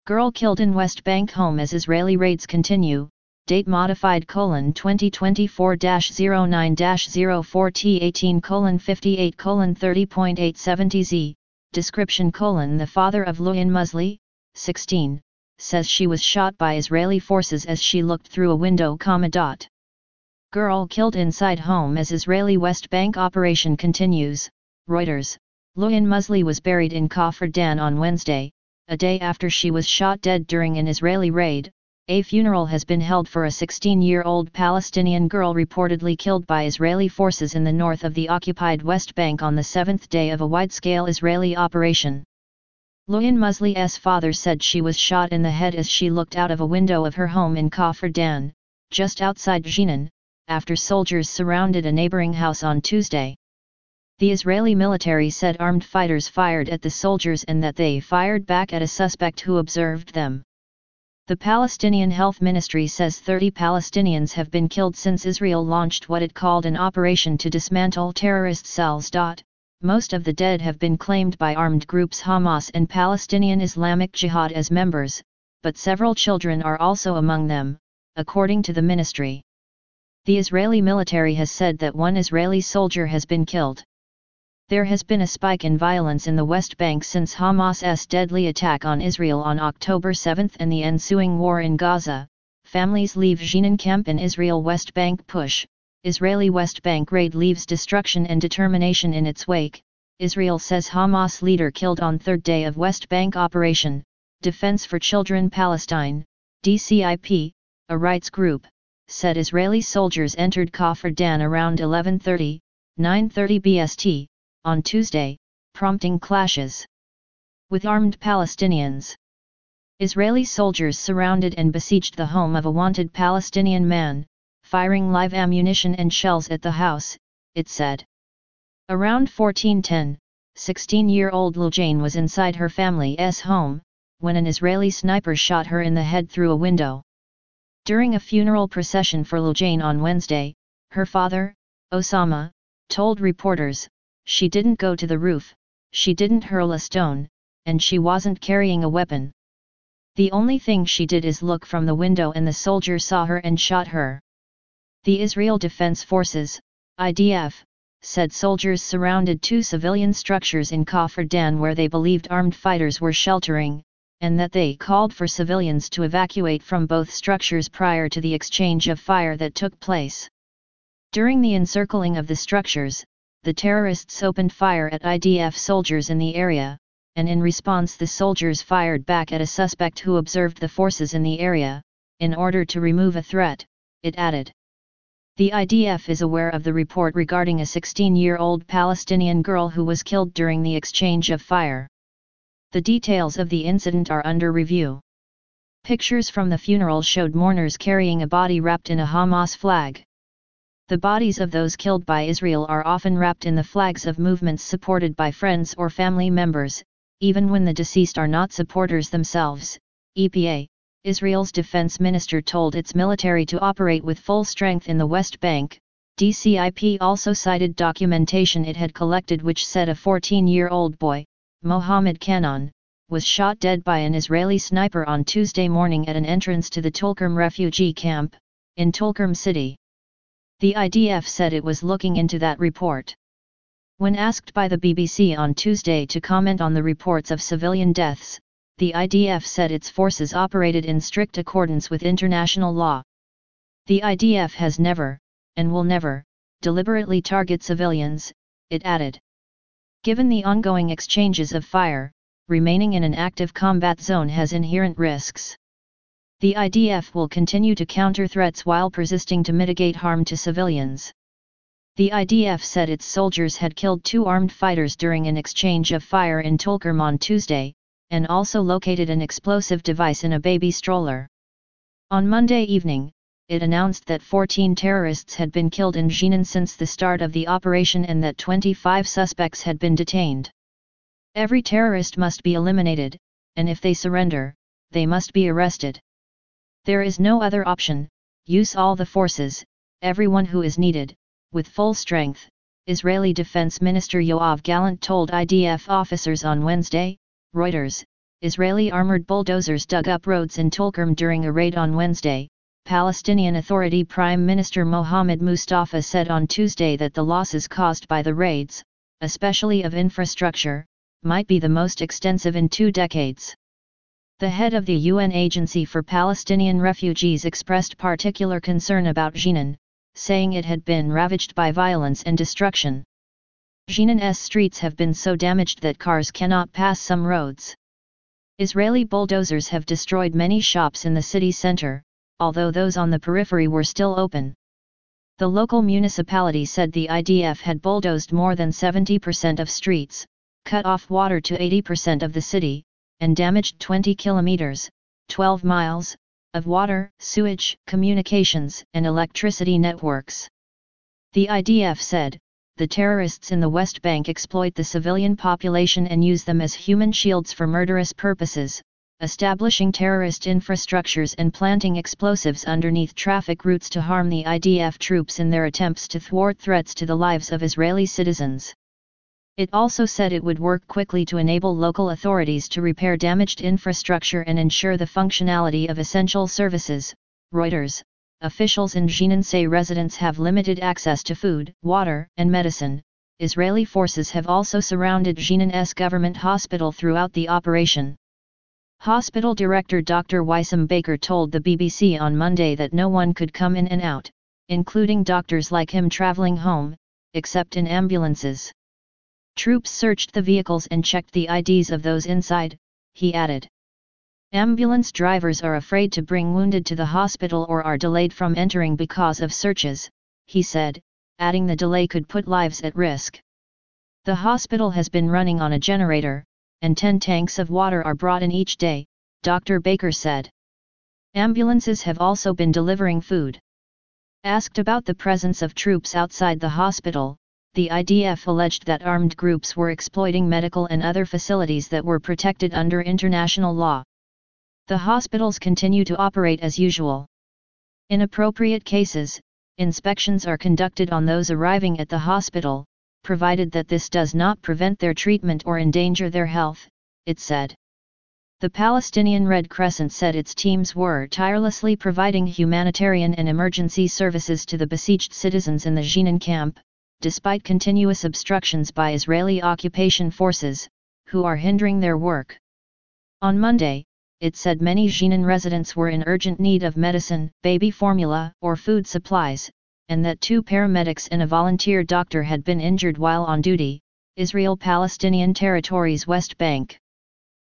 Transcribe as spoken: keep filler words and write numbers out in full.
Girl killed in West Bank home as Israeli raids continue, date modified colon twenty twenty-four dash zero nine dash zero four T eighteen colon fifty-eight colon thirty point eight seventy Z, description colon the father of Luin Musli, sixteen, says she was shot by Israeli forces as she looked through a window, comma dot. Girl killed inside home as Israeli West Bank operation continues, Reuters. Luin Musli was buried in Kfar Dan on Wednesday, a day after she was shot dead during an Israeli raid. A funeral has been held for a sixteen-year-old Palestinian girl reportedly killed by Israeli forces in the north of the occupied West Bank on the seventh day of a wide-scale Israeli operation. Luin Musli's father said she was shot in the head as she looked out of a window of her home in Kfar Dan, just outside Jenin, after soldiers surrounded a neighboring house on Tuesday. The Israeli military said armed fighters fired at the soldiers and that they fired back at a suspect who observed them. The Palestinian Health Ministry says thirty Palestinians have been killed since Israel launched what it called an operation to dismantle terrorist cells. Most of the dead have been claimed by armed groups Hamas and Palestinian Islamic Jihad as members, but several children are also among them, according to the ministry. The Israeli military has said that one Israeli soldier has been killed. There has been a spike in violence in the West Bank since Hamas's deadly attack on Israel on October seventh and the ensuing war in Gaza. Families leave Jenin camp in Israel. West Bank push. Israeli West Bank raid leaves destruction and determination in its wake. Israel says Hamas leader killed on third day of West Bank operation. Defense for Children Palestine, D C I P, a rights group, said Israeli soldiers entered Kfar Dan around eleven thirty, nine thirty B S T. on Tuesday, prompting clashes with armed Palestinians. Israeli soldiers surrounded and besieged the home of a wanted Palestinian man, firing live ammunition and shells at the house, it said. Around fourteen ten, sixteen-year-old Lujain was inside her family's home, when an Israeli sniper shot her in the head through a window. During a funeral procession for Lujain on Wednesday, her father, Osama, told reporters, "She didn't go to the roof, she didn't hurl a stone, and she wasn't carrying a weapon. The only thing she did is look from the window and the soldier saw her and shot her." The Israel Defense Forces, I D F, said soldiers surrounded two civilian structures in Kfar Dan where they believed armed fighters were sheltering, and that they called for civilians to evacuate from both structures prior to the exchange of fire that took place. During the encircling of the structures, the terrorists opened fire at I D F soldiers in the area, and in response the soldiers fired back at a suspect who observed the forces in the area, in order to remove a threat, it added. The I D F is aware of the report regarding a sixteen-year-old Palestinian girl who was killed during the exchange of fire. The details of the incident are under review. Pictures from the funeral showed mourners carrying a body wrapped in a Hamas flag. The bodies of those killed by Israel are often wrapped in the flags of movements supported by friends or family members, even when the deceased are not supporters themselves. E P A, Israel's defense minister, told its military to operate with full strength in the West Bank. D C I P also cited documentation it had collected which said a fourteen-year-old boy, Mohammed Kanan, was shot dead by an Israeli sniper on Tuesday morning at an entrance to the Tulkarm refugee camp, in Tulkarm city. The I D F said it was looking into that report. When asked by the B B C on Tuesday to comment on the reports of civilian deaths, the I D F said its forces operated in strict accordance with international law. The I D F has never, and will never, deliberately target civilians, it added. Given the ongoing exchanges of fire, remaining in an active combat zone has inherent risks. The I D F will continue to counter threats while persisting to mitigate harm to civilians. The I D F said its soldiers had killed two armed fighters during an exchange of fire in Tulkarm on Tuesday, and also located an explosive device in a baby stroller. On Monday evening, it announced that fourteen terrorists had been killed in Jenin since the start of the operation and that twenty-five suspects had been detained. Every terrorist must be eliminated, and if they surrender, they must be arrested. There is no other option, use all the forces, everyone who is needed, with full strength, Israeli Defense Minister Yoav Gallant told I D F officers on Wednesday, Reuters. Israeli armored bulldozers dug up roads in Tulkarm during a raid on Wednesday. Palestinian Authority Prime Minister Mohammed Mustafa said on Tuesday that the losses caused by the raids, especially of infrastructure, might be the most extensive in two decades. The head of the U N Agency for Palestinian Refugees expressed particular concern about Jenin, saying it had been ravaged by violence and destruction. Jenin's streets have been so damaged that cars cannot pass some roads. Israeli bulldozers have destroyed many shops in the city center, although those on the periphery were still open. The local municipality said the I D F had bulldozed more than seventy percent of streets, cut off water to eighty percent of the city, and damaged twenty kilometers, twelve miles, of water, sewage, communications, and electricity networks. The I D F said, the terrorists in the West Bank exploit the civilian population and use them as human shields for murderous purposes, establishing terrorist infrastructures and planting explosives underneath traffic routes to harm the I D F troops in their attempts to thwart threats to the lives of Israeli citizens. It also said it would work quickly to enable local authorities to repair damaged infrastructure and ensure the functionality of essential services. Reuters. Officials in Jenin say residents have limited access to food, water, and medicine. Israeli forces have also surrounded Jenin's government hospital throughout the operation. Hospital director Doctor Wissam Baker told the B B C on Monday that no one could come in and out, including doctors like him traveling home, except in ambulances. Troops searched the vehicles and checked the I Ds of those inside, he added. Ambulance drivers are afraid to bring wounded to the hospital or are delayed from entering because of searches, he said, adding the delay could put lives at risk. The hospital has been running on a generator, and ten tanks of water are brought in each day, Doctor Baker said. Ambulances have also been delivering food. Asked about the presence of troops outside the hospital, the I D F alleged that armed groups were exploiting medical and other facilities that were protected under international law. The hospitals continue to operate as usual. In appropriate cases, inspections are conducted on those arriving at the hospital, provided that this does not prevent their treatment or endanger their health, it said. The Palestinian Red Crescent said its teams were tirelessly providing humanitarian and emergency services to the besieged citizens in the Jenin camp, despite continuous obstructions by Israeli occupation forces, who are hindering their work. On Monday, it said many Jenin residents were in urgent need of medicine, baby formula, or food supplies, and that two paramedics and a volunteer doctor had been injured while on duty. Israel-Palestinian Territories West Bank.